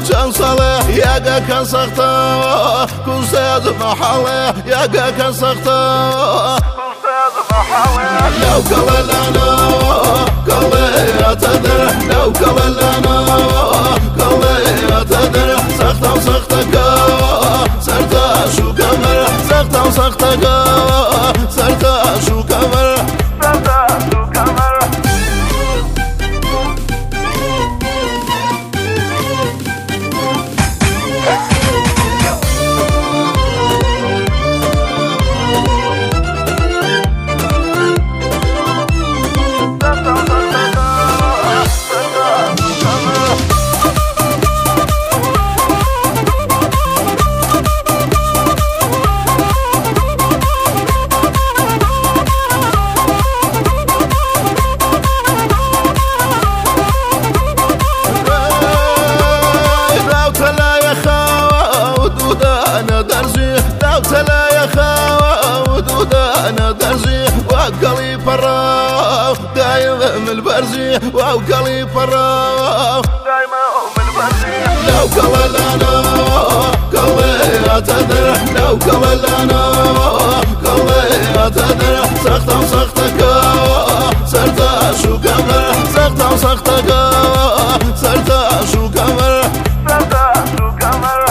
كان صالح يا كان سخطة كل سيد محله يا كان سخطة لو قبل أنا قبل تدر لو قبل أنا قبل تدر سخطة وسخطك سرتا شو كمر سخطة وسخطك سرتا شو كمر سرتا شو كمر أنا درزي وقلي فراغ دايما من البرزي وقلي فراغ دايما من البرزي لو قبل أنا قلي أتدر لو قبل أنا قلي أتدر سخطة وسخطك سرتا شو كمر سخطة وسخطك سرتا شو كمر سرتا شو كمر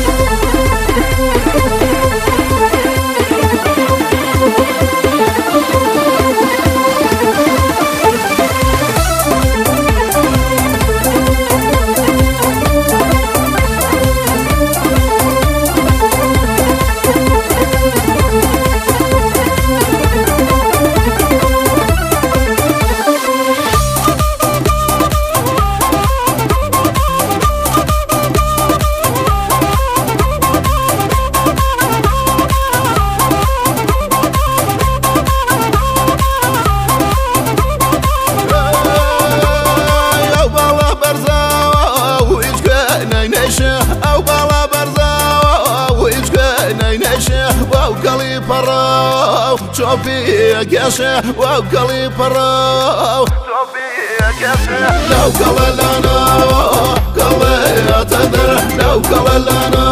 أو بالا برزا ويجكني نشة وقلي فراو شوفي قشة وقلي فراو شوفي قشة لو قبل أنا قلي أتدر لو قبل أنا